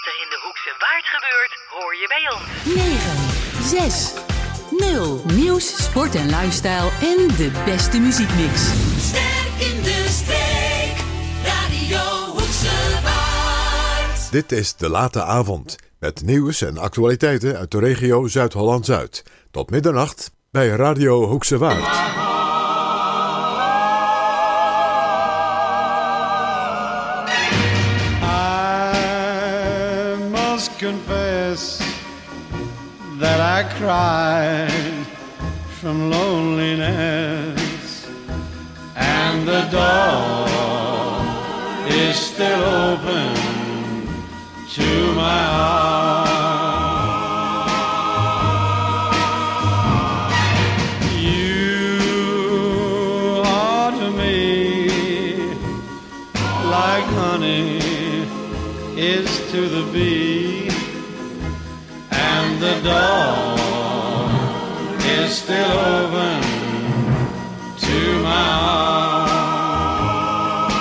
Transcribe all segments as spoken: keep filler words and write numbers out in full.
er in de Hoekse Waard gebeurt, hoor je bij ons. negen zes nul Nieuws, sport en lifestyle en de beste muziekmix. Sterk in de streek, Radio Hoekse Waard. Dit is De Late Avond, met nieuws en actualiteiten uit de regio Zuid-Holland-Zuid. Tot middernacht bij Radio Hoekse Waard. Confess that I cried from loneliness, and the door is still open to my heart. You are to me like honey is to the bee. The door is still open to my heart.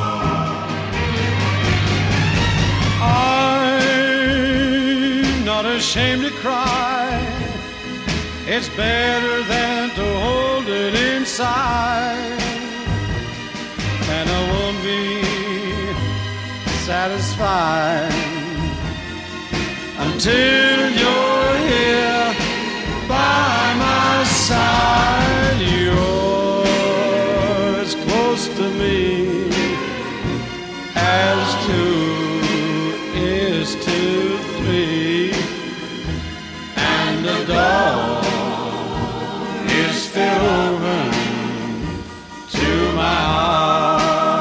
I'm not ashamed to cry. It's better than to hold it inside. And I won't be satisfied until you're here by my side. You're as close to me as two is to three, and the door is still open to my heart.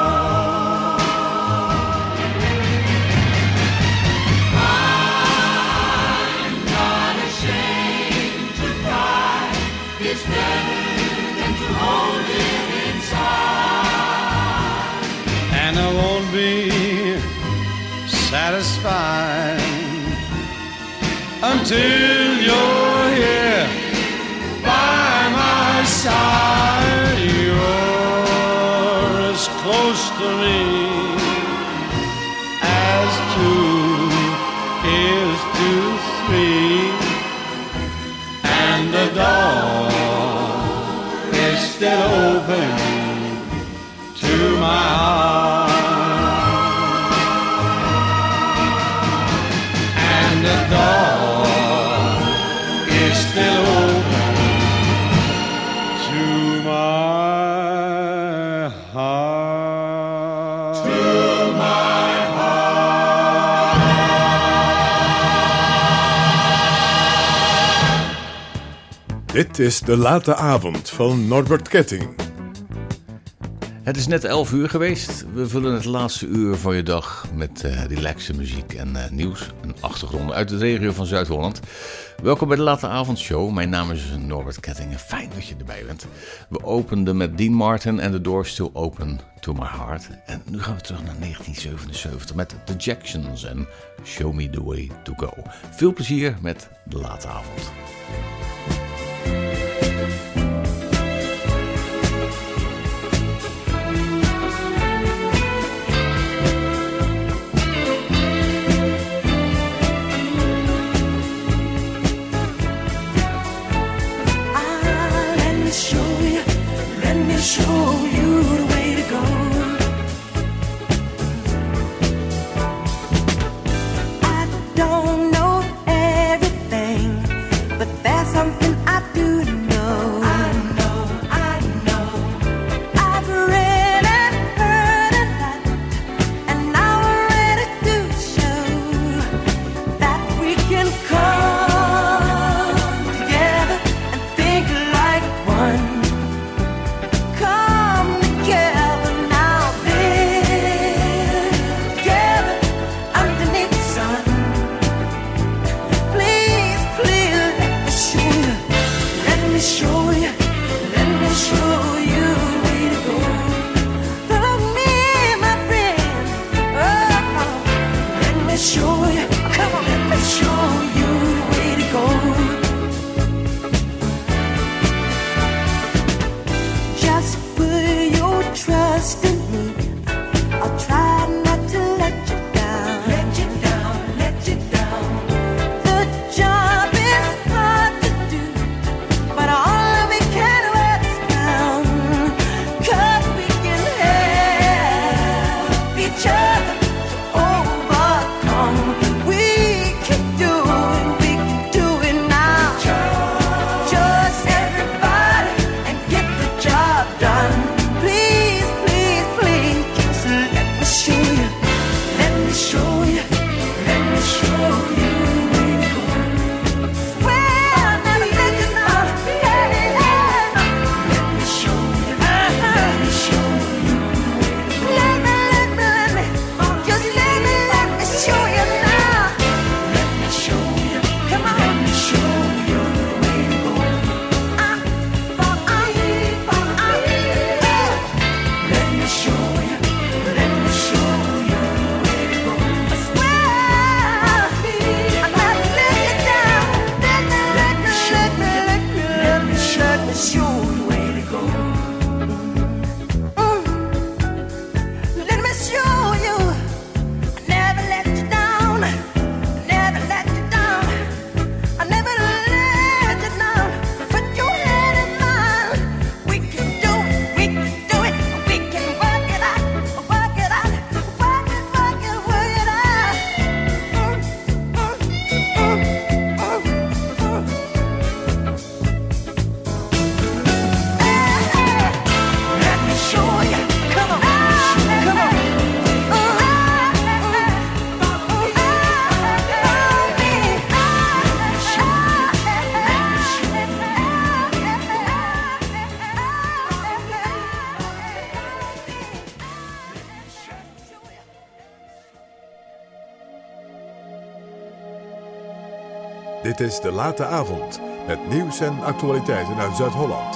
Satisfied until you're here by my side. You're as close to me as two is to three, and the door is still open to my heart. The door is still open to my heart. To my heart. Dit is De Late Avond van Norbert Ketting. Het is net elf uur geweest. We vullen het laatste uur van je dag met uh, relaxe muziek en uh, nieuws en achtergronden uit de regio van Zuid-Holland. Welkom bij de Late Avondshow. Mijn naam is Norbert Kettingen. Fijn dat je erbij bent. We openden met Dean Martin en The Door Still Open to My Heart. En nu gaan we terug naar negentien zevenenzeventig met The Jacksons en Show Me The Way To Go. Veel plezier met de Late Avond. Show you the way to go. I don't know everything, but there's something I do know. I know, I know. I've read and heard a lot, and now we're ready to show that we can come together and think like one. Trust in me, I'll try not to let you down. Let you down, let Dit is De Late Avond met nieuws en actualiteiten uit Zuid-Holland.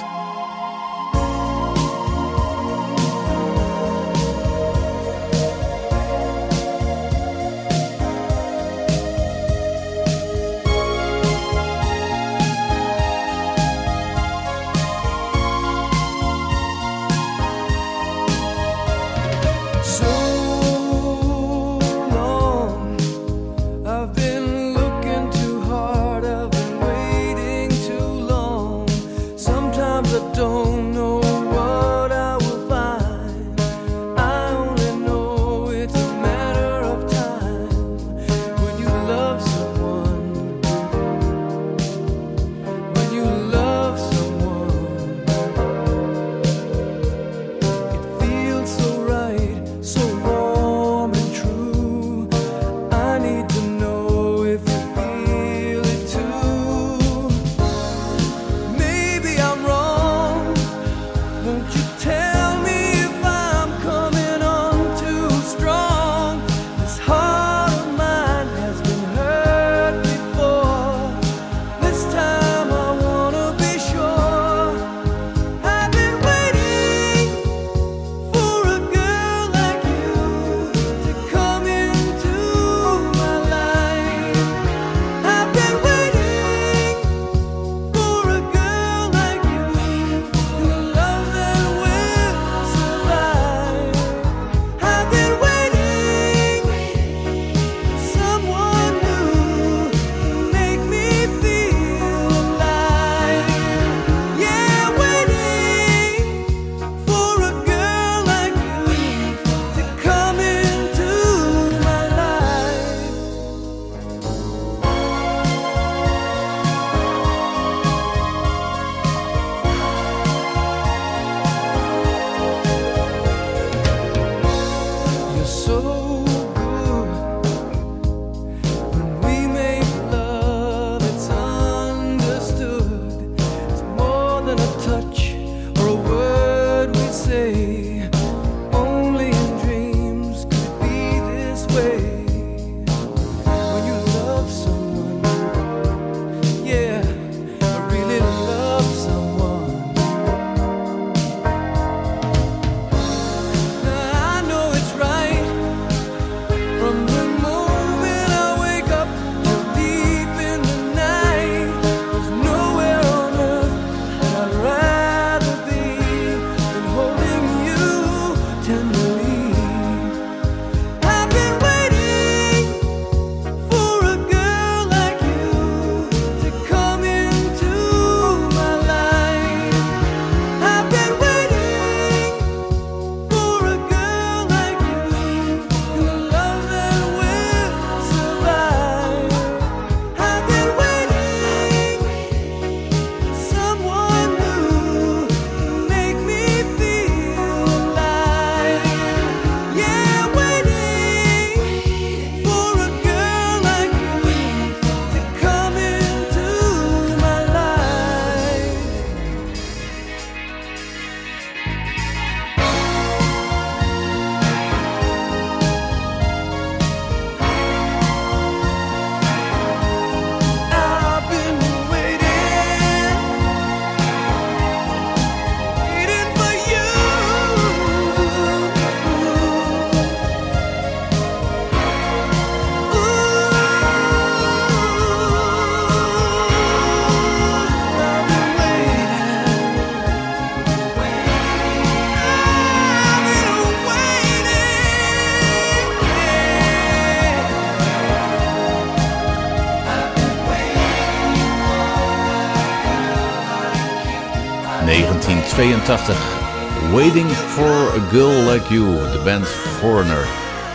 negentien tweeëntachtig. Waiting for a Girl Like You, de band Foreigner.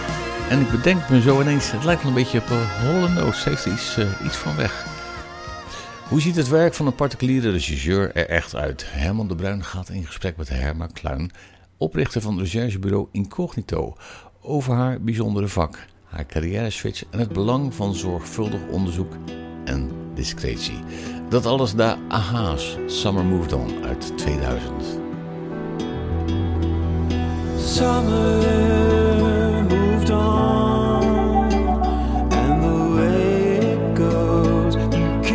En ik bedenk me zo ineens, het lijkt wel een beetje op uh, Hall and Oates, heeft er iets, uh, iets van weg. Hoe ziet het werk van een particuliere regisseur er echt uit? Herman de Bruin gaat in gesprek met Herma Kluin, oprichter van het recherchebureau Incognito, over haar bijzondere vak, haar carrière-switch en het belang van zorgvuldig onderzoek en discretie. Dat alles na Aha's Summer Moved On uit tweeduizend. Summer moved on, and the way it goes, you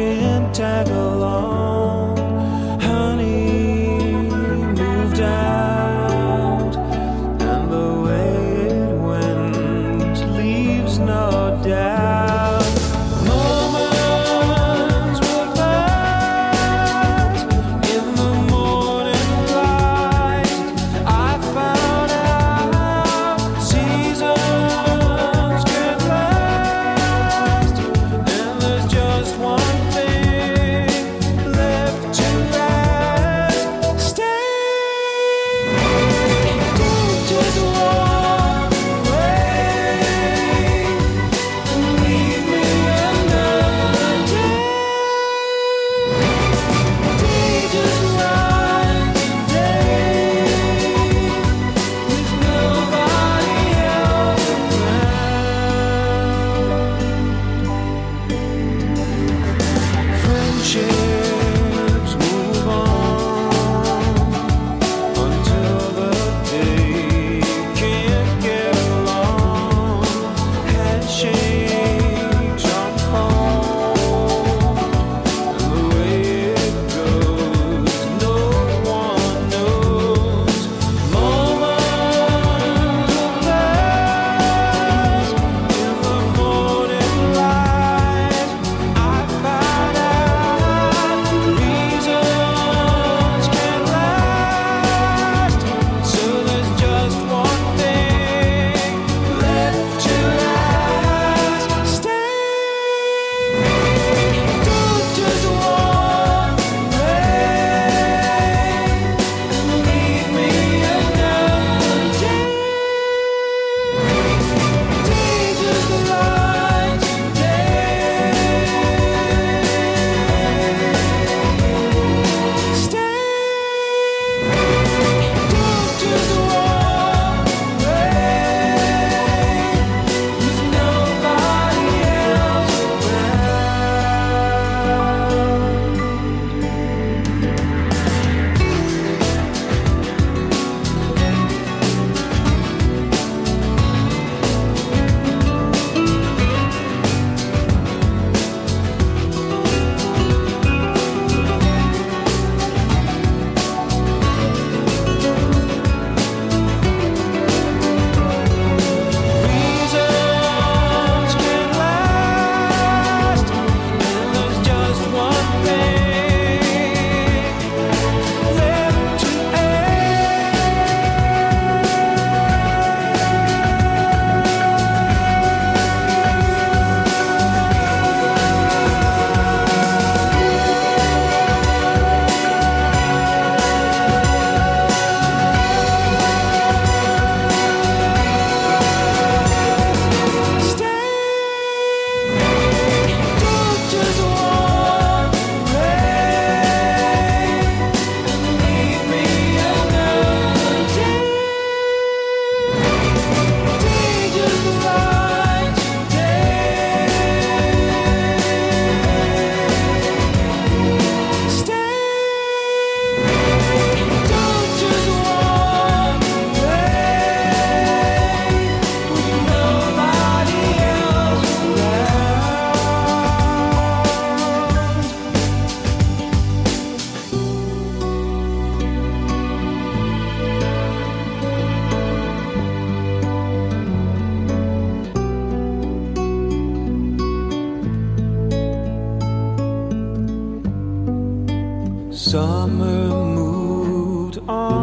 summer moved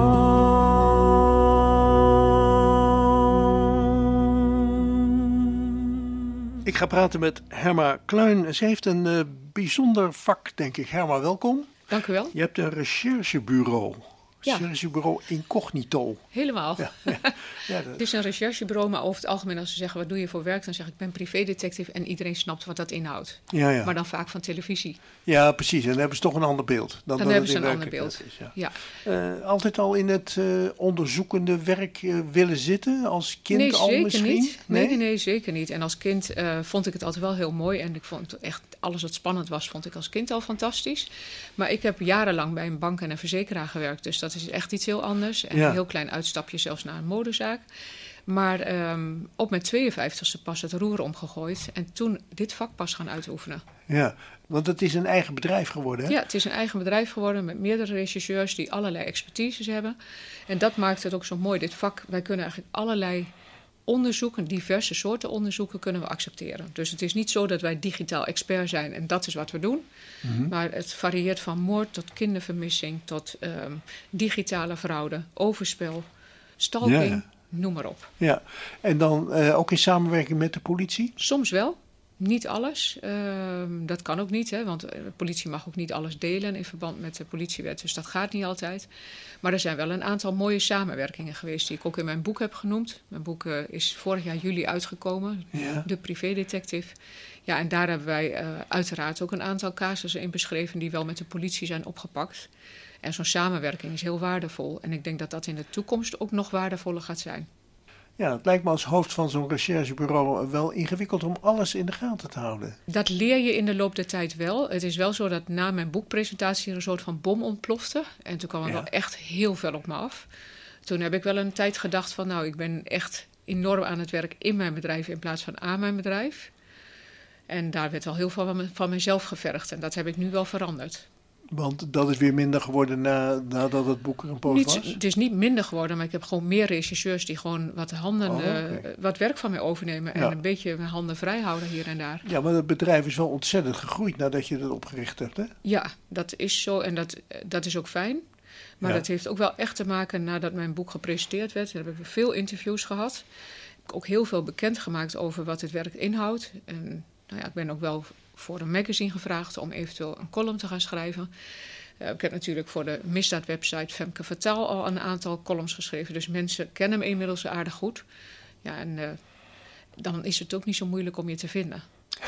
on. Ik ga praten met Herma Kluin. Ze heeft een uh, bijzonder vak, denk ik. Herma, welkom. Dank u wel. Je hebt een recherchebureau. Ja. Recherchebureau Incognito. Helemaal. Ja, ja. Ja, dat... Het is een recherchebureau, maar over het algemeen als ze zeggen wat doe je voor werk, dan zeg ik ik ben privédetective en iedereen snapt wat dat inhoudt. Ja, ja. Maar dan vaak van televisie. Ja, precies. En dan hebben ze toch een ander beeld. Dan, Dan, dan hebben ze het een in ander beeld. werkelijkheid is, ja. Ja. Uh, altijd al in het uh, onderzoekende werk uh, willen zitten? Als kind nee, al zeker misschien? Niet. Nee? Nee? nee, nee, zeker niet. En als kind uh, vond ik het altijd wel heel mooi. En ik vond echt alles wat spannend was, vond ik als kind al fantastisch. Maar ik heb jarenlang bij een bank en een verzekeraar gewerkt. Dus dat is echt iets heel anders. En Ja. een heel klein uitstapje zelfs naar een modezaak. Maar um, op mijn tweeënvijftigste pas het roer omgegooid. En toen dit vak pas gaan uitoefenen. Ja, want het is een eigen bedrijf geworden, hè? Ja, het is een eigen bedrijf geworden met meerdere rechercheurs die allerlei expertises hebben. En dat maakt het ook zo mooi, dit vak. Wij kunnen eigenlijk allerlei onderzoeken, diverse soorten onderzoeken, kunnen we accepteren. Dus het is niet zo dat wij digitaal expert zijn en dat is wat we doen. Mm-hmm. Maar het varieert van moord tot kindervermissing, tot um, digitale fraude, overspel, stalking, Ja. noem maar op. Ja, en dan uh, ook in samenwerking met de politie? Soms wel. Niet alles. Uh, dat kan ook niet, hè, want de politie mag ook niet alles delen in verband met de politiewet. Dus dat gaat niet altijd. Maar er zijn wel een aantal mooie samenwerkingen geweest die ik ook in mijn boek heb genoemd. Mijn boek uh, is vorig jaar juli uitgekomen, Ja. De Privédetective. Ja, en daar hebben wij uh, uiteraard ook een aantal casussen in beschreven die wel met de politie zijn opgepakt. En zo'n samenwerking is heel waardevol. En ik denk dat dat in de toekomst ook nog waardevoller gaat zijn. Ja, het lijkt me als hoofd van zo'n recherchebureau wel ingewikkeld om alles in de gaten te houden. Dat leer je in de loop der tijd wel. Het is wel zo dat na mijn boekpresentatie er een soort van bom ontplofte. En toen kwam er Ja. wel echt heel veel op me af. Toen heb ik wel een tijd gedacht van nou, ik ben echt enorm aan het werk in mijn bedrijf in plaats van aan mijn bedrijf. En daar werd wel heel veel van, me, van mezelf gevergd. En dat heb ik nu wel veranderd. Want dat is weer minder geworden na, nadat het boek er een poos Niet, was? het is niet minder geworden, maar ik heb gewoon meer rechercheurs die gewoon wat handen, Oh, okay. uh, wat werk van mij overnemen. Ja. En een beetje mijn handen vrij houden hier en daar. Ja, maar het bedrijf is wel ontzettend gegroeid nadat je het opgericht hebt, hè? Ja, dat is zo en dat, dat is ook fijn. Maar Ja. dat heeft ook wel echt te maken nadat mijn boek gepresenteerd werd. Daar heb ik veel interviews gehad. Ik heb ook heel veel bekendgemaakt over wat het werk inhoudt. En nou ja, ik ben ook wel voor een magazine gevraagd om eventueel een column te gaan schrijven. Uh, ik heb natuurlijk voor de misdaadwebsite Femke Fataal al een aantal columns geschreven. Dus mensen kennen me inmiddels aardig goed. Ja, en uh, dan is het ook niet zo moeilijk om je te vinden.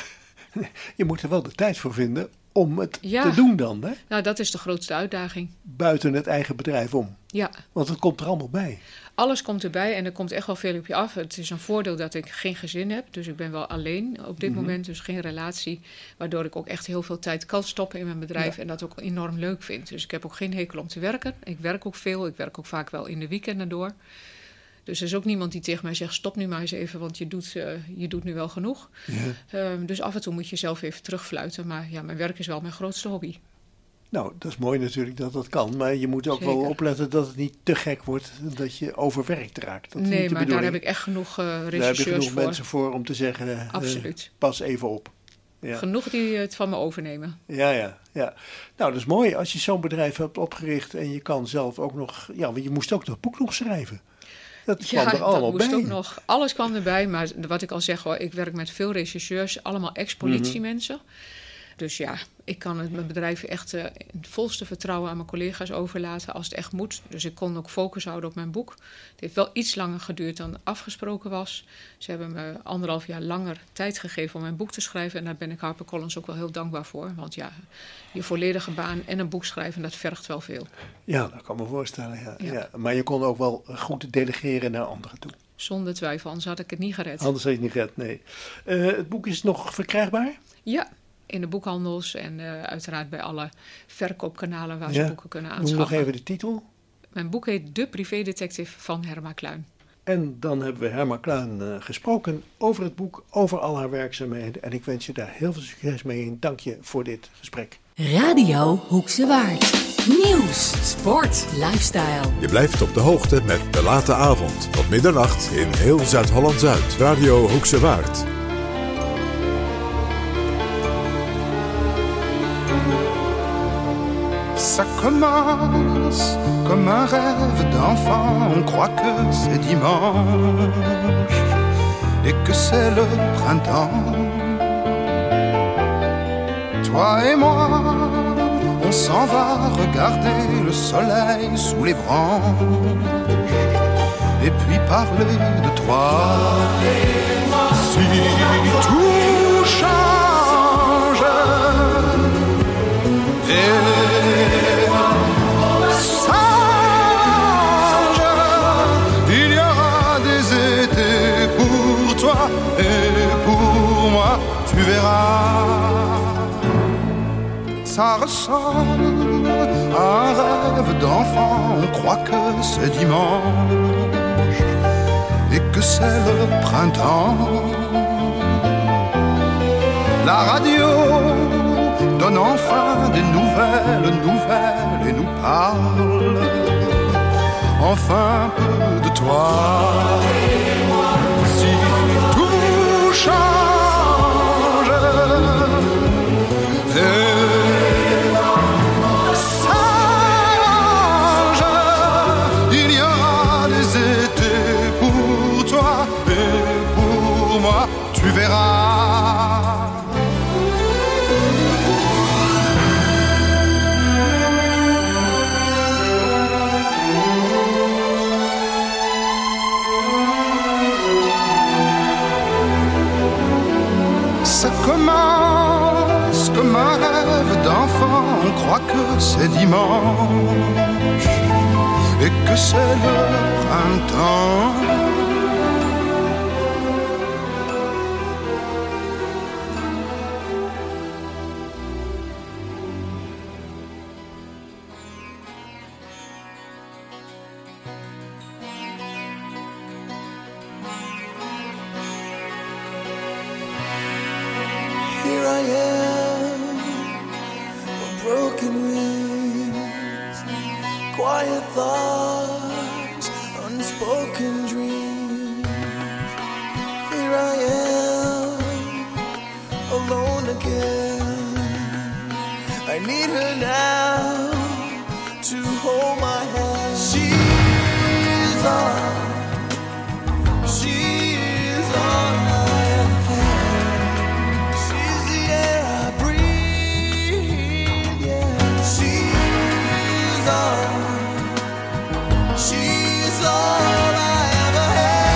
Je moet er wel de tijd voor vinden om het Ja. te doen dan, hè? Nou, dat is de grootste uitdaging. Buiten het eigen bedrijf om. Ja. Want het komt er allemaal bij. Alles komt erbij en er komt echt wel veel op je af. Het is een voordeel dat ik geen gezin heb. Dus ik ben wel alleen op dit Mm-hmm. moment. Dus geen relatie. Waardoor ik ook echt heel veel tijd kan stoppen in mijn bedrijf. Ja. En dat ook enorm leuk vind. Dus ik heb ook geen hekel om te werken. Ik werk ook veel. Ik werk ook vaak wel in de weekenden door. Dus er is ook niemand die tegen mij zegt, stop nu maar eens even, want je doet, uh, je doet nu wel genoeg. Ja. Um, dus af en toe moet je zelf even terugfluiten. Maar ja, mijn werk is wel mijn grootste hobby. Nou, dat is mooi natuurlijk dat dat kan. Maar je moet ook Zeker. wel opletten dat het niet te gek wordt, dat je overwerkt raakt. Dat is Nee, niet de maar daar heb bedoeling. ik echt genoeg uh, Daar heb je rechercheurs genoeg voor. mensen voor om te zeggen, uh, Absoluut. pas even op. Ja. Genoeg die het van me overnemen. Ja, ja, ja. Nou, dat is mooi als je zo'n bedrijf hebt opgericht en je kan zelf ook nog... Ja, want je moest ook dat boek nog schrijven. Dat kwam Ja, er allemaal dat moest bij. ook nog. Alles kwam erbij, maar wat ik al zeg, hoor, ik werk met veel rechercheurs, allemaal ex-politiemensen. Dus ja, ik kan het mijn bedrijf echt uh, in het volste vertrouwen aan mijn collega's overlaten als het echt moet. Dus ik kon ook focus houden op mijn boek. Het heeft wel iets langer geduurd dan afgesproken was. Ze hebben me anderhalf jaar langer tijd gegeven om mijn boek te schrijven. En daar ben ik HarperCollins ook wel heel dankbaar voor. Want ja, je volledige baan en een boek schrijven, dat vergt wel veel. Ja, dat kan me voorstellen. Ja. Ja. Ja. Maar je kon ook wel goed delegeren naar anderen toe. Zonder twijfel, anders had ik het niet gered. Anders had je het niet gered, nee. Uh, het boek is nog verkrijgbaar? Ja. In de boekhandels en uh, uiteraard bij alle verkoopkanalen waar Ja. ze boeken kunnen Noem aanschaffen. nog even de titel. Mijn boek heet De Privédetective van Herma Kluin. En dan hebben we Herma Kluin uh, gesproken over het boek, over al haar werkzaamheden. En ik wens je daar heel veel succes mee in. Dank je voor dit gesprek. Radio Hoekse Waard. Nieuws, sport, lifestyle. Je blijft op de hoogte met De Late Avond. Tot middernacht in heel Zuid-Holland-Zuid. Radio Hoekse Waard. Ça commence comme un rêve d'enfant, on croit que c'est dimanche et que c'est le printemps. Toi et moi, on s'en va regarder le soleil sous les branches et puis parler de toi. Si tout change et s'arrange, il y aura des étés pour toi et pour moi, tu verras. Ça ressemble à un rêve d'enfant, on croit que c'est dimanche et que c'est le printemps. La radio donne enfin des nouvelles, nouvelles et nous parle enfin un peu de toi. Si tout change et s'arrange, il y aura des étés pour toi et pour moi, tu verras. Ça commence comme un rêve d'enfant, on croit que c'est dimanche et que c'est le printemps. Here I am, a broken wings, quiet thoughts, unspoken dreams. Here I am, alone again. I need her now to hold my hand. She's all, she's all I have. She's the air I breathe, yeah. She's all, she's all I ever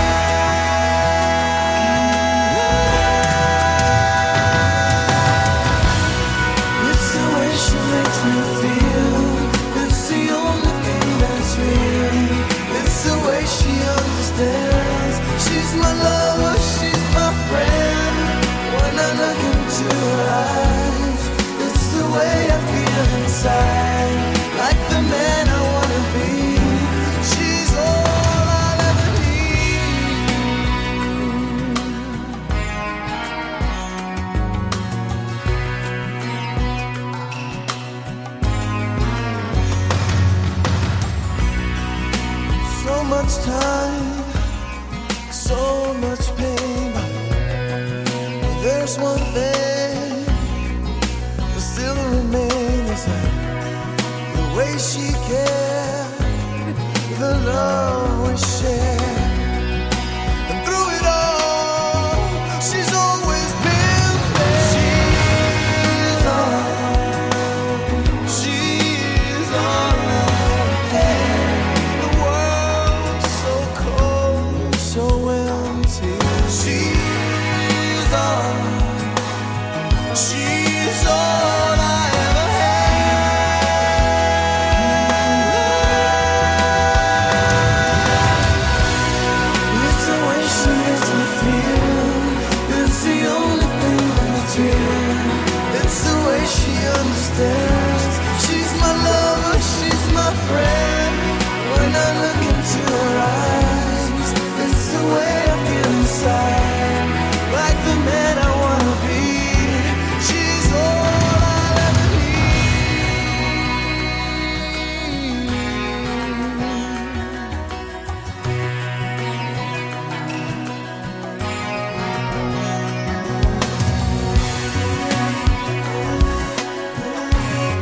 had. It's the way she makes me feel. It's the only thing that's real. It's the way she understands. She's my lover, she's my friend. When I look into her eyes, it's the way I feel inside. Like the man I wanna be. She's all I'll ever need. So much time, so much pain. There's one thing that still remains, the way she cared, the love we shared. And through it all, she's always been there. She's all, she's all I had. The world's so cold, so empty. She's all, she's all I ever had. It's the way she makes me feel. It's the only thing that's real. It's the way she understands. She's my lover, she's my friend. When I look into her eyes, it's the way I feel inside. Like the man I wanna be. She's all I'll ever need.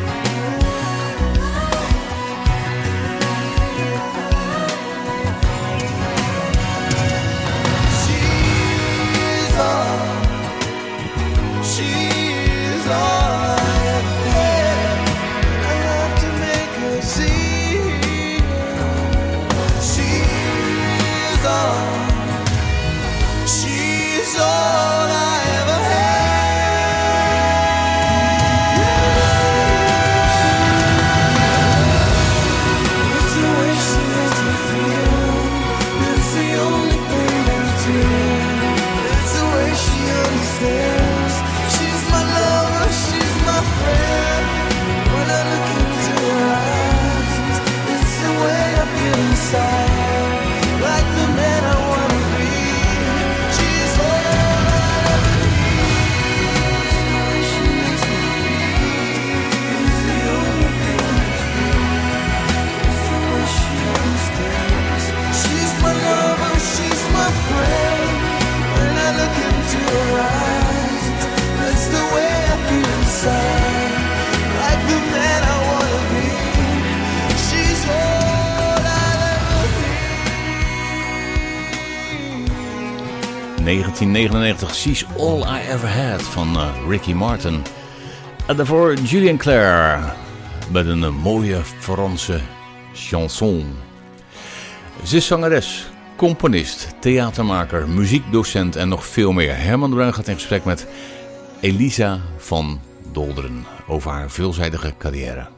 negentien negenennegentig, She's All I Ever Had van uh, Ricky Martin. En daarvoor Julien Clerc met een uh, mooie Franse chanson. Ze is zangeres, componist, theatermaker, muziekdocent en nog veel meer. Herman de Bruin gaat in gesprek met Elisa van Dolderen over haar veelzijdige carrière.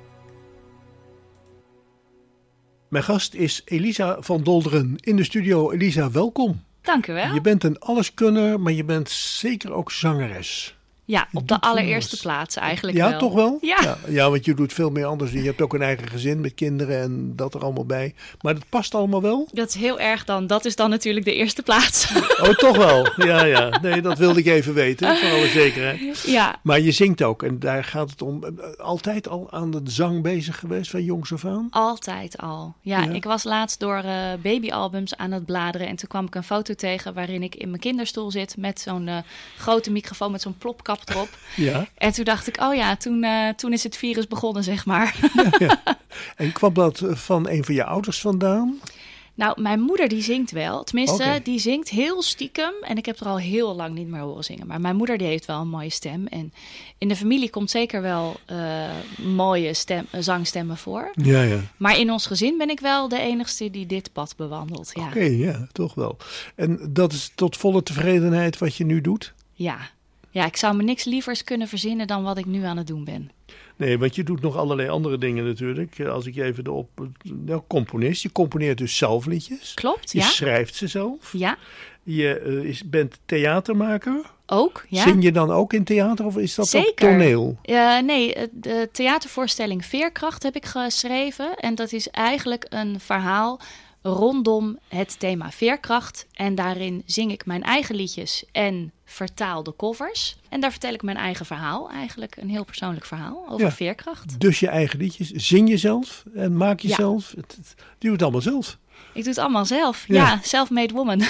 Mijn gast is Elisa van Dolderen in de studio. Elisa, welkom. Dank u wel. Je bent een alleskunner, maar je bent zeker ook zangeres. Ja, op de allereerste plaats eigenlijk ja, wel. Ja, toch wel? Ja. ja. Ja, want je doet veel meer anders. Je hebt ook een eigen gezin met kinderen en dat er allemaal bij. Maar dat past allemaal wel? Dat is heel erg dan. Dat is dan natuurlijk de eerste plaats. Oh, toch wel? Ja, ja. Nee, dat wilde ik even weten, voor alle zekerheid. Ja. Maar je zingt ook en daar gaat het om. Altijd al aan de zang bezig geweest van jongs af aan? Altijd al. Ja, Ja. ik was laatst door uh, babyalbums aan het bladeren. En toen kwam ik een foto tegen waarin ik in mijn kinderstoel zit met zo'n uh, grote microfoon met zo'n plopkap erop. Ja. En toen dacht ik, oh ja, toen, uh, toen is het virus begonnen, zeg maar. Ja, ja. En kwam dat van een van je ouders vandaan? Nou, mijn moeder die zingt wel. Tenminste, Oké. die zingt heel stiekem. En ik heb er al heel lang niet meer horen zingen. Maar mijn moeder die heeft wel een mooie stem. En in de familie komt zeker wel uh, mooie stem, uh, zangstemmen voor. Ja, ja. Maar in ons gezin ben ik wel de enigste die dit pad bewandelt. Ja. Oké, ja, toch wel. En dat is tot volle tevredenheid wat je nu doet? Ja. Ja, ik zou me niks lievers kunnen verzinnen dan wat ik nu aan het doen ben. Nee, want je doet nog allerlei andere dingen natuurlijk. Als ik je even erop... Nou, componist. Je componeert dus zelf liedjes. Klopt, je ja. Je schrijft ze zelf. Ja. Je uh, is, bent theatermaker. Ook, ja. Zing je dan ook in theater of is dat Zeker. ook toneel? Uh, nee, de theatervoorstelling Veerkracht heb ik geschreven. En dat is eigenlijk een verhaal rondom het thema veerkracht. En daarin zing ik mijn eigen liedjes en vertaal de covers. En daar vertel ik mijn eigen verhaal, eigenlijk een heel persoonlijk verhaal over Ja. veerkracht. Dus je eigen liedjes. Zing je zelf en maak je Ja. zelf. Het, het, je doet het allemaal zelf. Ik doe het allemaal zelf. Ja. Ja, self-made woman.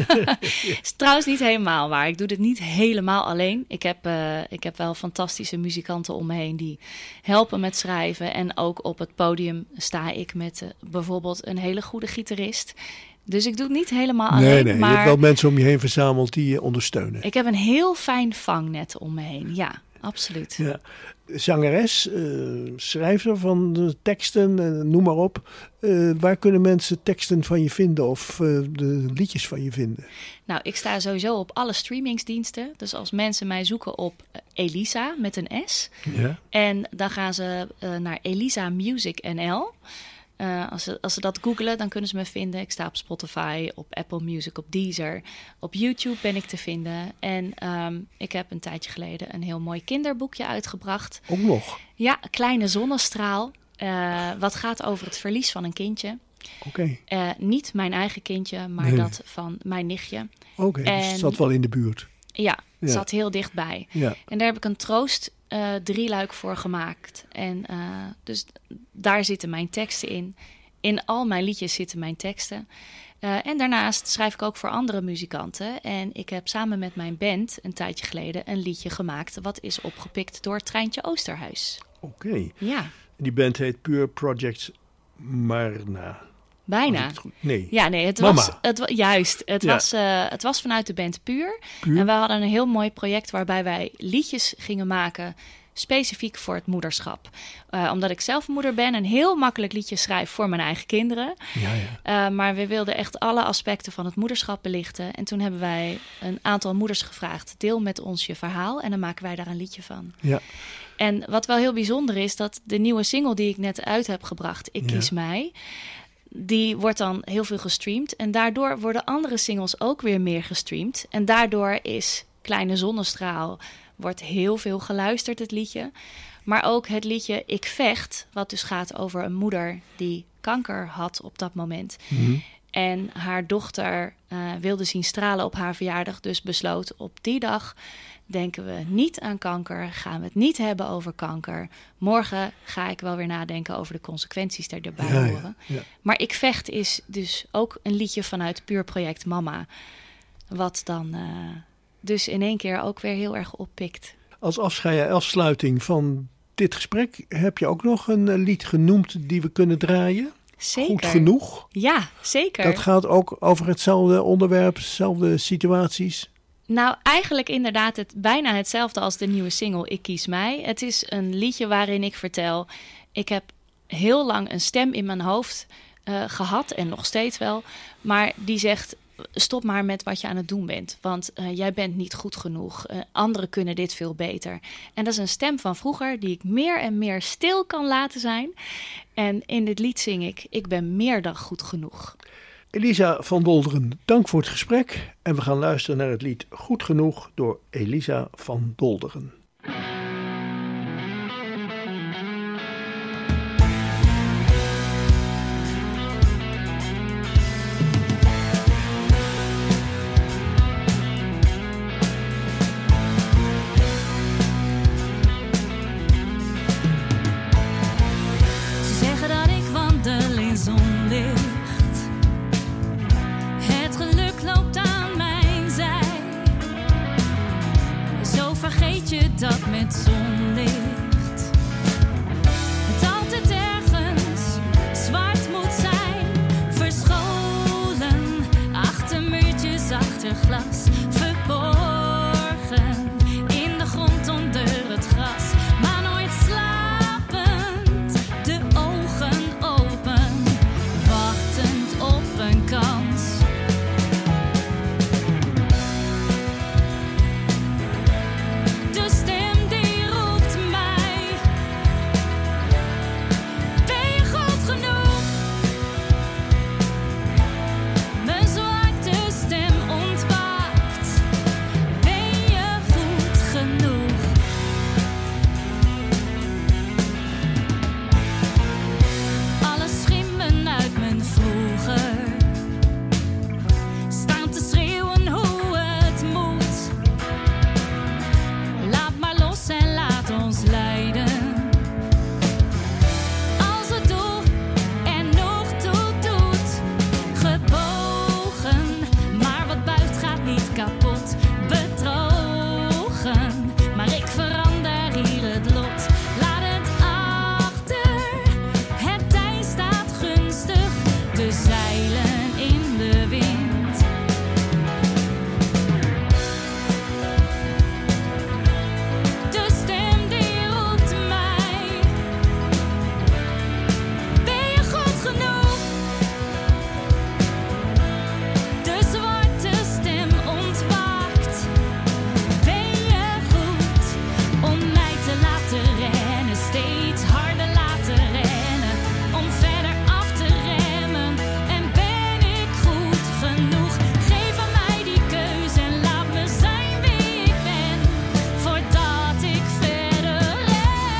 Is trouwens niet helemaal waar. Ik doe dit niet helemaal alleen. Ik heb, uh, ik heb wel fantastische muzikanten om me heen die helpen met schrijven. En ook op het podium sta ik met uh, bijvoorbeeld een hele goede gitarist. Dus ik doe het niet helemaal alleen. Nee, nee. Maar Je hebt wel mensen om je heen verzameld die je ondersteunen. ik heb een heel fijn vangnet om me heen. Ja, absoluut. Ja. Zangeres, uh, schrijver van de teksten, uh, noem maar op. Uh, waar kunnen mensen teksten van je vinden of uh, de liedjes van je vinden? Nou, ik sta sowieso op alle streamingsdiensten. Dus als mensen mij zoeken op uh, Elisa met een S. Ja. En dan gaan ze uh, naar Elisa Music N L. Uh, als, ze, als ze dat googlen, dan kunnen ze me vinden. Ik sta op Spotify, op Apple Music, op Deezer. Op YouTube ben ik te vinden. En um, ik heb een tijdje geleden een heel mooi kinderboekje uitgebracht. Ook nog? Ja, Kleine Zonnestraal. Uh, wat gaat over het verlies van een kindje. Oké. Okay. Uh, niet mijn eigen kindje, maar nee. dat van mijn nichtje. Oké, okay, dus het zat wel in de buurt. Ja, het ja. zat heel dichtbij. Ja. En daar heb ik een troost uh, drieluik voor gemaakt. En uh, dus daar zitten mijn teksten in. In al mijn liedjes zitten mijn teksten. Uh, en daarnaast schrijf ik ook voor andere muzikanten. En ik heb samen met mijn band een tijdje geleden een liedje gemaakt... wat is opgepikt door Treintje Oosterhuis. Oké. Okay. Ja. Die band heet Pure Project Marna. Bijna. Het nee. Ja, nee, het Mama. was het, juist. Het, ja. was, uh, het was vanuit de band Puur. Puur. En we hadden een heel mooi project waarbij wij liedjes gingen maken specifiek voor het moederschap. Uh, omdat ik zelf moeder ben, een heel makkelijk liedje schrijf voor mijn eigen kinderen. Ja, ja. Uh, maar we wilden echt alle aspecten van het moederschap belichten. En toen hebben wij een aantal moeders gevraagd: deel met ons je verhaal en dan maken wij daar een liedje van. Ja. En wat wel heel bijzonder is, dat de nieuwe single die ik net uit heb gebracht, Ik Kies ja. Mij, die wordt dan heel veel gestreamd. En daardoor worden andere singles ook weer meer gestreamd. En daardoor is Kleine Zonnestraal, wordt heel veel geluisterd, het liedje. Maar ook het liedje Ik Vecht, wat dus gaat over een moeder die kanker had op dat moment. Mm-hmm. En haar dochter uh, wilde zien stralen op haar verjaardag. Dus besloot op die dag, denken we niet aan kanker. Gaan we het niet hebben over kanker. Morgen ga ik wel weer nadenken over de consequenties die erbij ja, horen. Ja, ja. Maar Ik Vecht is dus ook een liedje vanuit Puur Project Mama. Wat dan uh, dus in één keer ook weer heel erg oppikt. Als afscheid, afsluiting van dit gesprek heb je ook nog een lied genoemd die we kunnen draaien? Zeker. Goed genoeg? Ja, zeker. Dat gaat ook over hetzelfde onderwerp, dezelfde situaties? Nou, eigenlijk inderdaad het, bijna hetzelfde als de nieuwe single Ik Kies Mij. Het is een liedje waarin ik vertel... ik heb heel lang een stem in mijn hoofd uh, gehad en nog steeds wel. Maar die zegt, stop maar met wat je aan het doen bent. Want uh, jij bent niet goed genoeg. Uh, anderen kunnen dit veel beter. En dat is een stem van vroeger die ik meer en meer stil kan laten zijn. En in dit lied zing ik, ik ben meer dan goed genoeg. Elisa van Dolderen, dank voor het gesprek. En we gaan luisteren naar het lied Goed Genoeg door Elisa van Dolderen. Ze zeggen dat ik wandel in zonlicht. Het geluk loopt aan mijn zij. Zo vergeet je dat met zonlicht het altijd ergens zwart moet zijn. Verscholen achter muurtjes, achter glas. Verborgen in de grond onder het gras. Maar nooit slapend, de ogen open. Wachtend op een kans. De stem die roept mij. Ben je goed genoeg? Mijn zwarte stem ontwaakt. Ben je goed genoeg? Alle schimmen uit mijn vroeger staan te schreeuwen hoe het moet. Laat maar los en laat ons leiden. Als het doel er nog toe doet. Gebogen, maar wat buigt gaat niet kapot. Bedrogen, maar ik verander hier het lot. Laat het achter, het tij staat gunstig. De zeilen in de wind. De stem die roept mij. Ben je goed genoeg? De zwarte stem ontwaakt. Ben je goed om mij te laten rennen? Steeds harder laten rennen. Om verder af te remmen. En ben ik goed genoeg? Geef aan mij die keuze en laat me zijn wie ik ben. Voordat ik verder ren.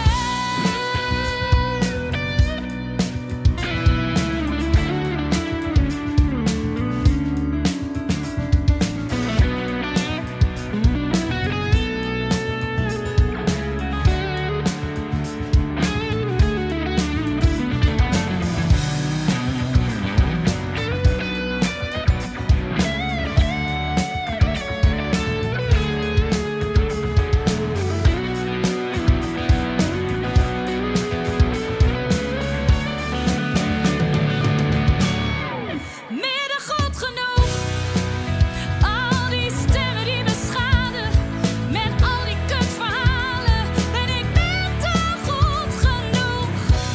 Meer dan goed genoeg. Al die stemmen die me schaden. Met al die kutverhalen. Ben ik meer dan goed genoeg.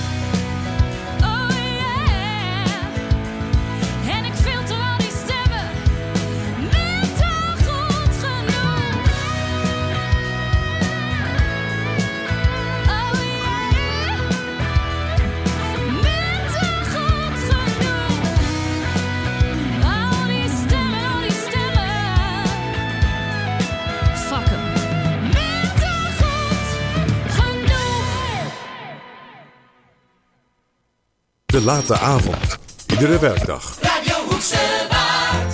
Oh yeah. En ik filter al die stemmen. Meer dan goed genoeg. Oh yeah. Meer dan goed genoeg. Al die stemmen, al die stemmen. Fuck 'em. Meer dan goed genoeg. De late avond. Iedere werkdag. Radio Hoekse Waard.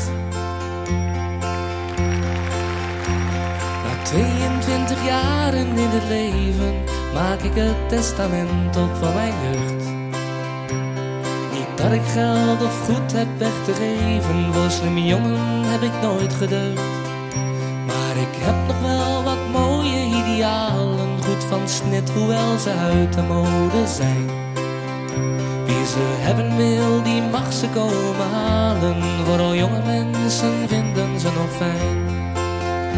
Na tweeëntwintig jaren in het leven maak ik het testament op van mijn jeugd. Niet dat ik geld of goed heb weg te geven, voor slimme jongen heb ik nooit gedeugd. Maar ik heb nog wel wat mooie idealen, goed van snit hoewel ze uit de mode zijn. Wie ze hebben wil, die mag ze komen halen, vooral jonge mensen vinden ze nog fijn.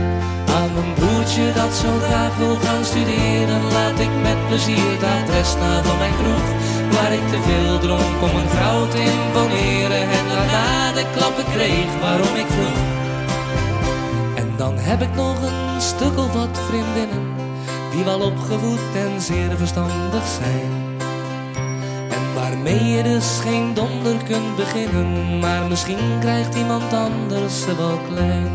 broertje dat zo graag wil gaan studeren, laat ik met plezier het adres na van mijn kroeg, waar ik te veel dronk om een vrouw te imponeren en daarna de klappen kreeg waarom ik vroeg. En dan heb ik nog een stuk of wat vriendinnen die wel opgevoed en zeer verstandig zijn, en waarmee je dus geen donder kunt beginnen, maar misschien krijgt iemand anders ze wel klein.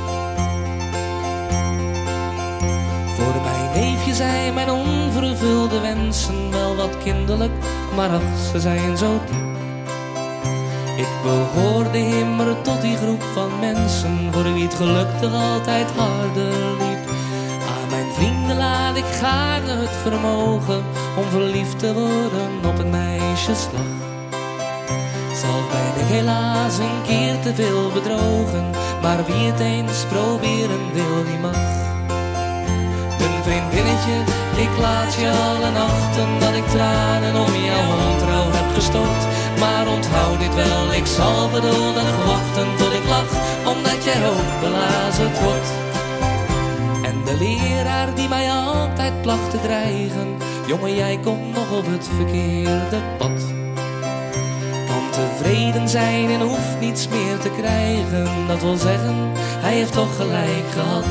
Voor mijn neefje zijn mijn onvervulde wensen wel wat kinderlijk, maar ach, ze zijn zo diep. Ik behoorde immer tot die groep van mensen voor wie het geluk toch altijd harder liep. Aan mijn vrienden laat ik gaarne het vermogen om verliefd te worden op een meisjeslag. Zelf ben ik helaas een keer te veel bedrogen, maar wie het eens proberen wil, die mag. Een vriendinnetje, ik laat je alle nachten dat ik tranen om jouw ontrouw heb gestort. Maar onthoud dit wel, ik zal geduldig wachten tot ik lach, omdat jij ook belazerd wordt. En de leraar die mij altijd placht te dreigen, jongen jij komt nog op het verkeerde pad. Kan tevreden zijn en hoeft niets meer te krijgen, dat wil zeggen, hij heeft toch gelijk gehad.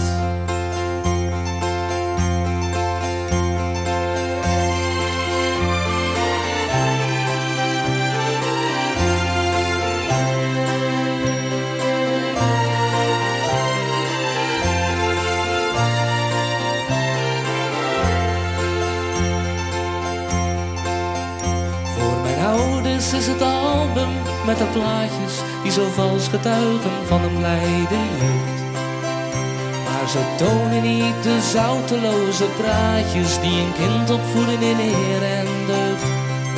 Is het album met de plaatjes die zo vals getuigen van een blijde jeugd. Maar ze tonen niet de zouteloze praatjes die een kind opvoeden in eer en deugd.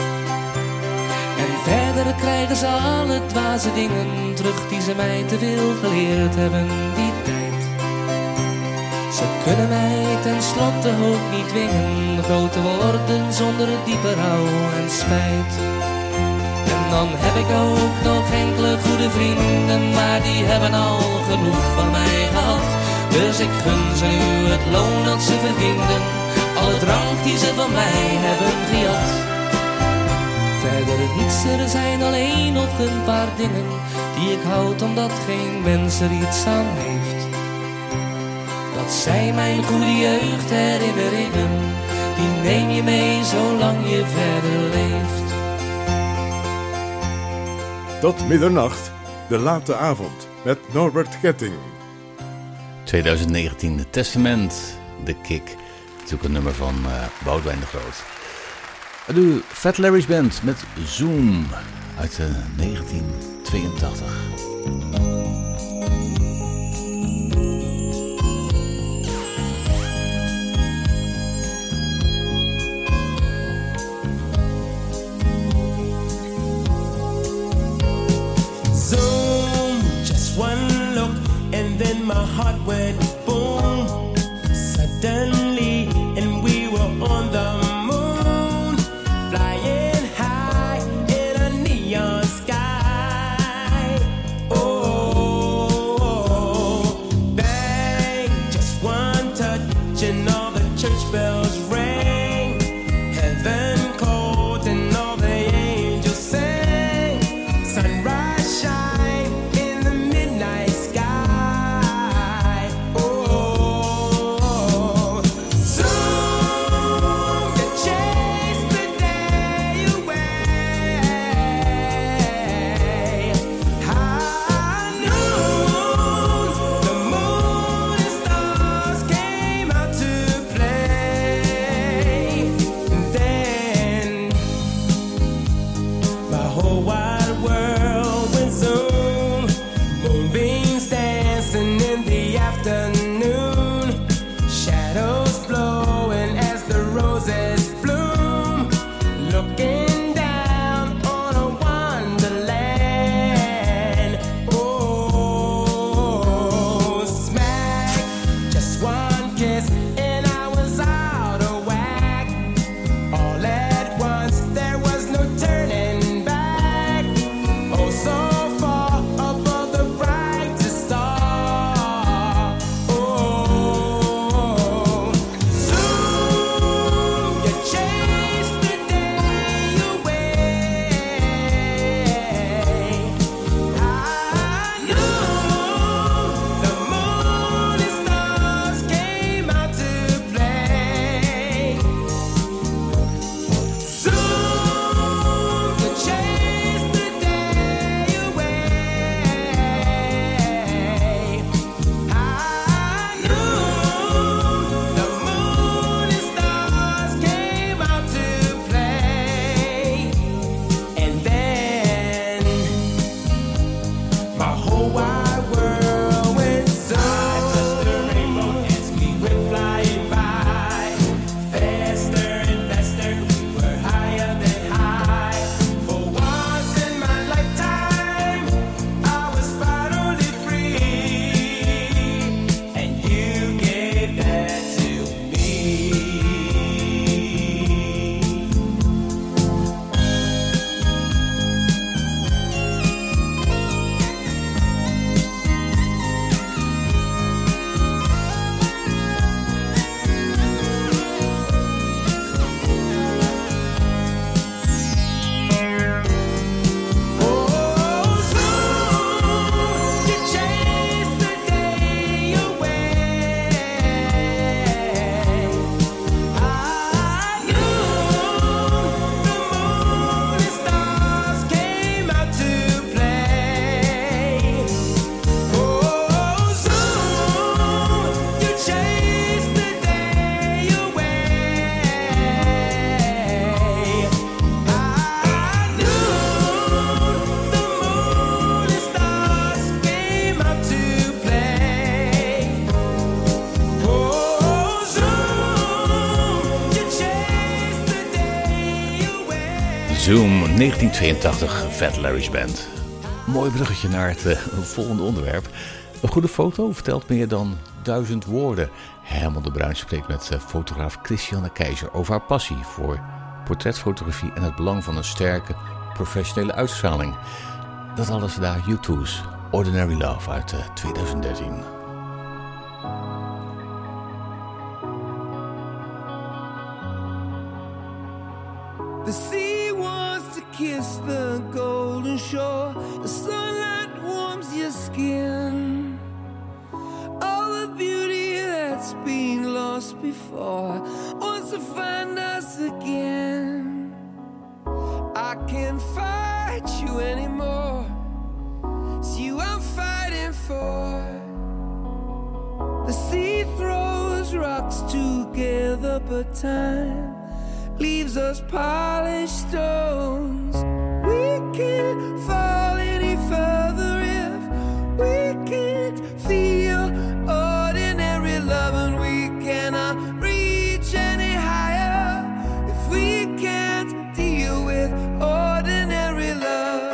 En verder krijgen ze alle dwaze dingen terug die ze mij te veel geleerd hebben die tijd. Ze kunnen mij tenslotte ook niet dwingen groot te worden zonder diepe rouw en spijt. En dan heb ik ook nog enkele goede vrienden, maar die hebben al genoeg van mij gehad. Dus ik gun ze nu het loon dat ze verdienden, alle drank die ze van mij hebben gejat. Verder niets, er zijn alleen nog een paar dingen die ik houd omdat geen mens er iets aan heeft. Dat zijn mijn goede jeugdherinneringen, die neem je mee zolang je verder leeft. Tot middernacht, de late avond, met Norbert Ketting. twintig negentien, het Testament, The Kick. Natuurlijk een nummer van uh, Boudewijn de Groot. De Fat Larry's Band met Zoom uit uh, negentien tweeëntachtig. Then my heart went boom suddenly, and we were on the moon, flying high in a neon sky. Oh, bang, just one touch and all the church bells rang. Heaven called and all the angels sang. Sunrise shine in the midnight sky. Zoom, negentien tweeëntachtig, Fat Larry's Band. Mooi bruggetje naar het uh, volgende onderwerp. Een goede foto vertelt meer dan duizend woorden. Herman de Bruin spreekt met uh, fotograaf Christiane Keizer over haar passie voor portretfotografie en het belang van een sterke professionele uitstraling. Dat alles daar U two's Ordinary Love uit uh, twintig dertien. The sea wants to kiss the golden shore. The sunlight warms your skin. All the beauty that's been lost before wants to find us again. I can't fight you anymore. It's you I'm fighting for. The sea throws rocks together, but time leaves us polished stones. We can't fall any further if we can't feel ordinary love, and we cannot reach any higher if we can't deal with ordinary love.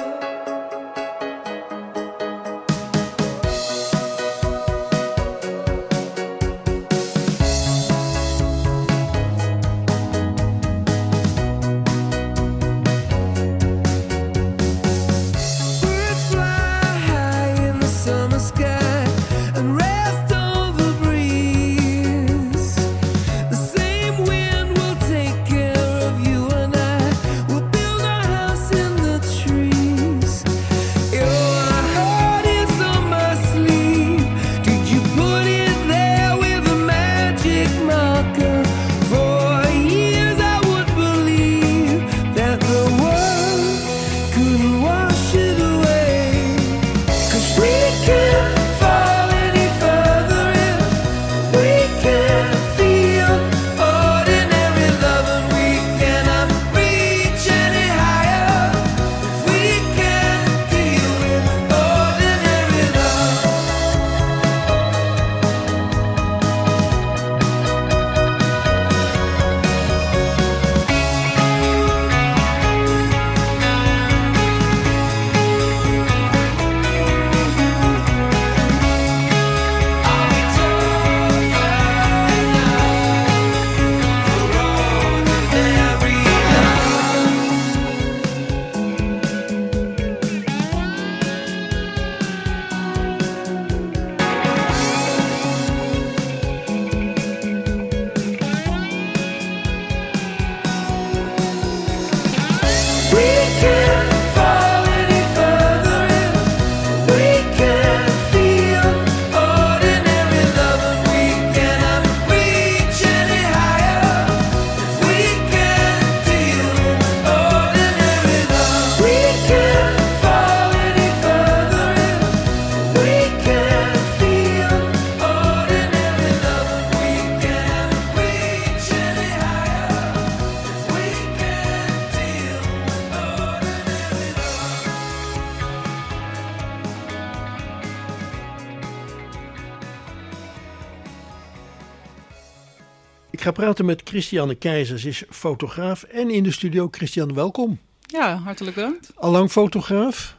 Ik ga praten met Christiane Keizer. Ze is fotograaf en in de studio. Christiane, welkom. Ja, hartelijk bedankt. Allang fotograaf?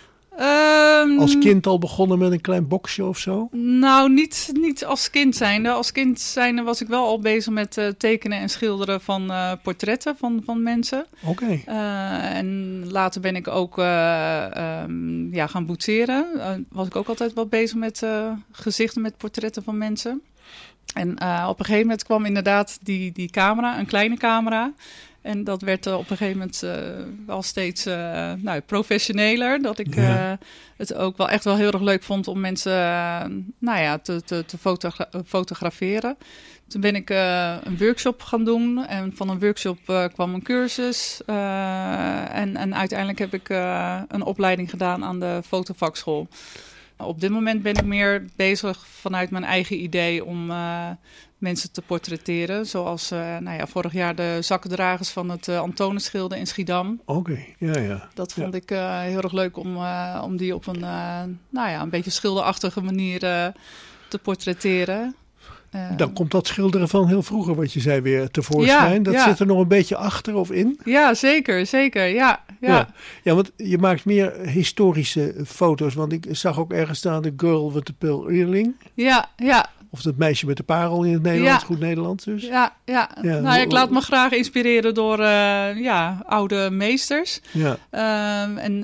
Um, als kind al begonnen met een klein boxje of zo? Nou, niet, niet als kind zijnde. Als kind zijnde was ik wel al bezig met uh, tekenen en schilderen van uh, portretten van, van mensen. Oké. Okay. Uh, en later ben ik ook uh, um, ja, gaan boetseren. Uh, was ik ook altijd wel bezig met uh, gezichten met portretten van mensen. En uh, op een gegeven moment kwam inderdaad die, die camera, een kleine camera. En dat werd uh, op een gegeven moment uh, wel steeds uh, nou, professioneler. Dat ik ja. uh, het ook wel echt wel heel erg leuk vond om mensen uh, nou ja, te, te, te fotogra- fotograferen. Toen ben ik uh, een workshop gaan doen. En van een workshop uh, kwam een cursus. Uh, en, en uiteindelijk heb ik uh, een opleiding gedaan aan de fotovakschool. Op dit moment ben ik meer bezig vanuit mijn eigen idee om uh, mensen te portretteren. Zoals uh, nou ja, vorig jaar de zakkendragers van het uh, Antonenschilde in Schiedam. Oké, okay. ja, ja. Dat vond ja. ik uh, heel erg leuk om, uh, om die op een, uh, nou ja, een beetje schilderachtige manier uh, te portretteren. Uh, Dan komt dat schilderen van heel vroeger, wat je zei, weer tevoorschijn. Ja, dat ja. zit er nog een beetje achter of in? Ja, zeker, zeker, ja. Ja, ja. ja want je maakt meer historische foto's. Want ik zag ook ergens staan de girl with the pearl earring. Ja, ja. Of het meisje met de parel in het Nederlands, Ja. goed Nederlands dus. Ja, ja. Ja, Nou, ik laat me graag inspireren door uh, ja, oude meesters. Ja. Um, en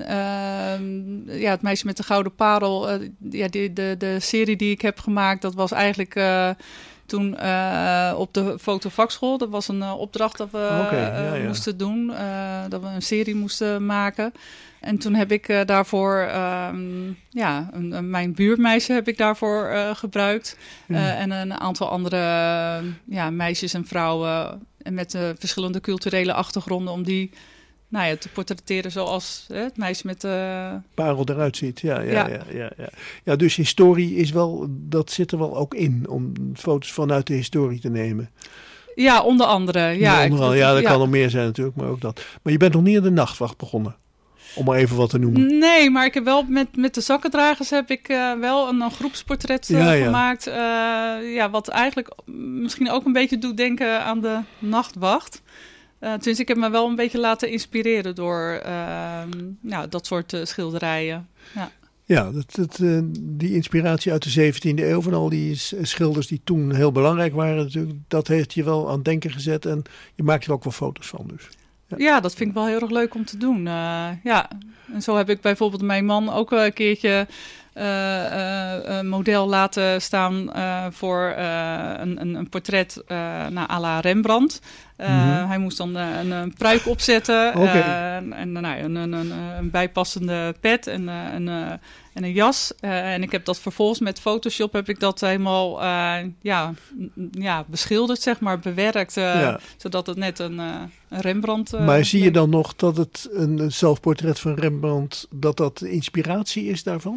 uh, ja, het meisje met de gouden parel, uh, ja, die, de, de serie die ik heb gemaakt, dat was eigenlijk uh, toen uh, op de fotovakschool. Dat was een uh, opdracht dat we okay, ja, uh, ja. moesten doen, uh, dat we een serie moesten maken. En toen heb ik uh, daarvoor, um, ja, een, een, mijn buurmeisje heb ik daarvoor uh, gebruikt. Uh, Ja. En een aantal andere uh, ja, meisjes en vrouwen met uh, verschillende culturele achtergronden om die nou ja, te portretteren zoals hè, het meisje met de... Parel eruit ziet, ja ja, ja. Ja. Ja, ja, ja. ja, dus historie is wel, dat zit er wel ook in, om foto's vanuit de historie te nemen. Ja, onder andere. Ja, Ja, ik- onder andere, ja dat kan nog meer zijn natuurlijk, maar ook dat. Maar je bent nog niet aan de nachtwacht begonnen, om maar even wat te noemen. Nee, maar ik heb wel met, met de zakkendragers heb ik uh, wel een, een groepsportret uh, Ja, ja. gemaakt. Uh, ja, wat eigenlijk misschien ook een beetje doet denken aan de nachtwacht. Uh, dus ik heb me wel een beetje laten inspireren door uh, nou, dat soort uh, schilderijen. Ja. Ja, dat, dat, uh, die inspiratie uit de zeventiende eeuw van al die s- schilders die toen heel belangrijk waren natuurlijk, dat heeft je wel aan het denken gezet en je maakt er ook wel foto's van dus. Ja. ja, dat vind ik wel heel erg leuk om te doen. Uh, ja, en zo heb ik bijvoorbeeld mijn man ook een keertje uh, uh, een model laten staan uh, voor uh, een, een, een portret uh, nou, à la Rembrandt. Uh, Mhm. Hij moest dan uh, een, een pruik opzetten Oké. uh, en, en nou, een, een, een, een bijpassende pet en uh, een, uh, en een jas. Uh, en ik heb dat vervolgens met Photoshop heb ik dat helemaal uh, ja, n- ja, beschilderd, zeg maar, bewerkt. Uh, Ja. Zodat het net een, uh, een Rembrandt... Uh, Maar zie je leek. dan nog dat het een een zelfportret van Rembrandt, dat dat de inspiratie is daarvan?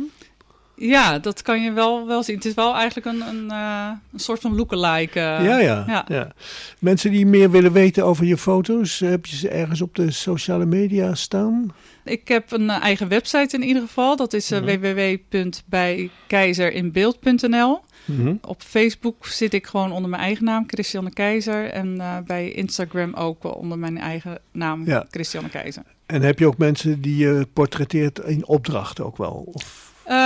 Ja, dat kan je wel, wel zien. Het is wel eigenlijk een, een, uh, een soort van lookalike. Uh, ja, ja, ja. ja. Mensen die meer willen weten over je foto's, heb je ze ergens op de sociale media staan? Ik heb een uh, eigen website in ieder geval. Dat is uh, Mhm. w w w punt bij keizerinbeeld punt n l. Mhm. Op Facebook zit ik gewoon onder mijn eigen naam, Christiane Keizer. En uh, bij Instagram ook wel onder mijn eigen naam, Ja. Christiane Keizer. En heb je ook mensen die je portretteert in opdracht ook wel? Of...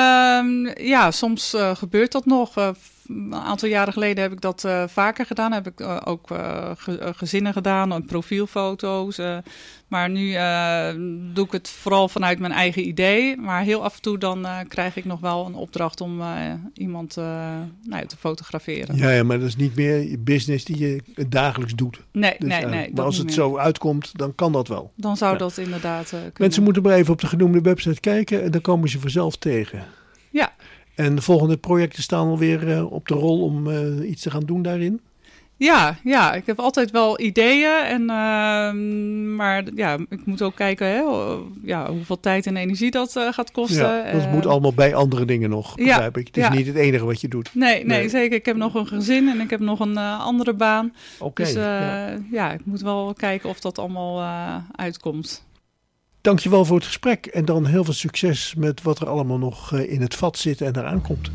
Um, ja, soms uh, gebeurt dat nog. Uh, een aantal jaren geleden heb ik dat uh, vaker gedaan. Heb ik uh, ook uh, ge- uh, gezinnen gedaan, en profielfoto's. Uh, maar nu uh, doe ik het vooral vanuit mijn eigen idee. Maar heel af en toe dan uh, krijg ik nog wel een opdracht om uh, iemand uh, nou ja, te fotograferen. Ja, ja, maar dat is niet meer je business die je dagelijks doet. Nee, Dus, nee, uh, nee. maar dat als niet het meer. zo uitkomt, dan kan dat wel. Dan zou Ja. dat inderdaad uh, kunnen. Mensen moeten maar even op de genoemde website kijken en dan komen ze vanzelf tegen. Ja. En de volgende projecten staan alweer uh, op de rol om uh, iets te gaan doen daarin? Ja, ja, ik heb altijd wel ideeën. En, uh, maar ja, ik moet ook kijken hè, ja, hoeveel tijd en energie dat uh, gaat kosten. Ja, dat Uh, moet allemaal bij andere dingen nog, ja, begrijp ik. Het is ja. niet het enige wat je doet. Nee, nee, Nee. zeker. Ik heb nog een gezin en ik heb nog een uh, andere baan. Oké, dus uh, ja. ja. ik moet wel kijken of dat allemaal uh, uitkomt. Dankjewel voor het gesprek en dan heel veel succes met wat er allemaal nog uh, in het vat zit en eraan komt.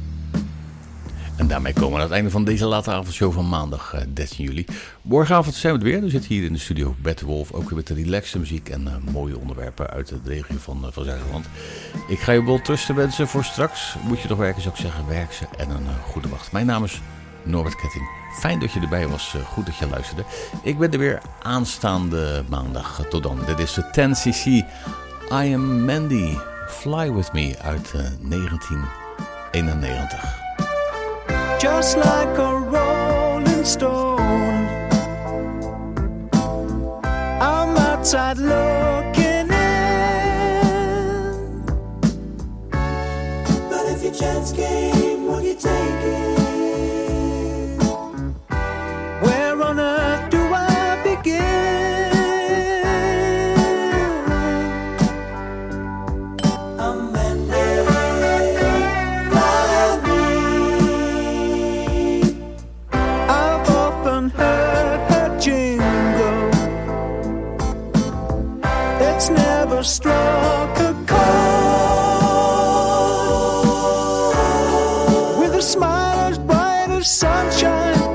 En daarmee komen we aan het einde van deze late avondshow van maandag uh, dertien juli. Morgenavond zijn we het weer. We zitten hier in de studio Bert de Wolf. Ook weer met de relaxte muziek en uh, mooie onderwerpen uit de regio van, uh, van Zuid-Holland. Ik ga je wel trusten wensen voor straks. Moet je toch werken, zou ik zeggen. Werk ze en een uh, goede wacht. Mijn naam is Norbert Ketting. Fijn dat je erbij was. Uh, goed dat je luisterde. Ik ben er weer aanstaande maandag. Tot dan. Dit is de ten C C. I Am Mandy. Fly With Me uit uh, negentien eenennegentig. Just like a rolling stone, I'm outside looking in. But if your chance came, would you take it? Where on earth do I begin? I'm mending, fly me. I've often heard her jingle. It's never struck a chord. With a smile as bright as sunshine,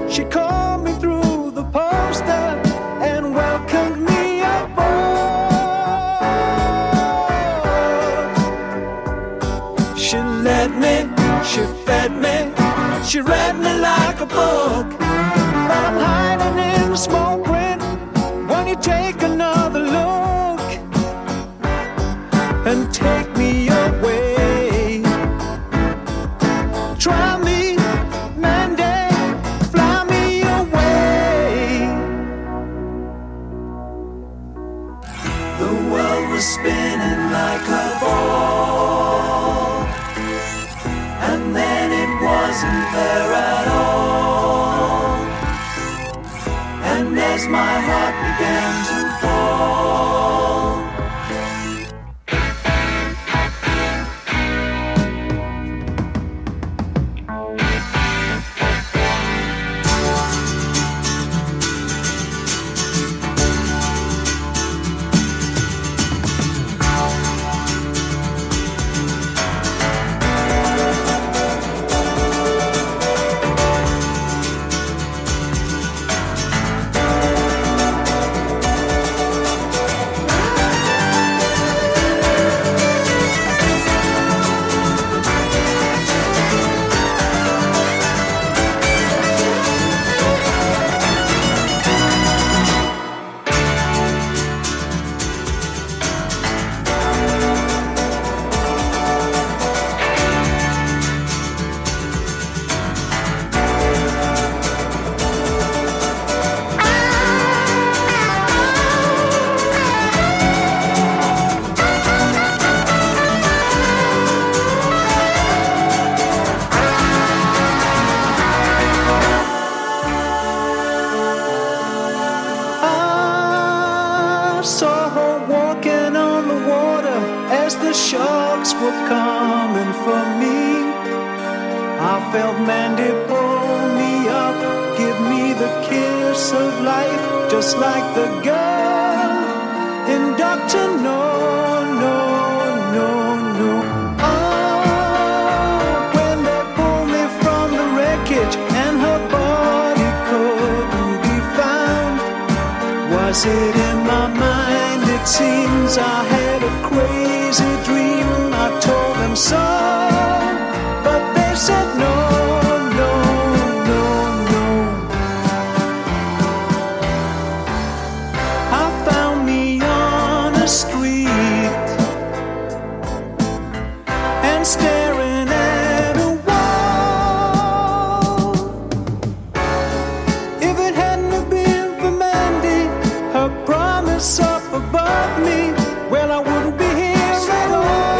She read me like a book, but I'm hiding in the small print. Won't you take another look and take me away? Try me, Monday, fly me away. The world was spinning like a ball, and then it wasn't there at all. And as my heart began to fall, I saw her walking on the water as the sharks were coming for me. I felt Mandy pull me up, give me the kiss of life, just like the girl in Doctor No, No, No, No. Oh, when they pulled me from the wreckage and her body couldn't be found. Was it in my mind? It seems I had a crazy dream. I told them so.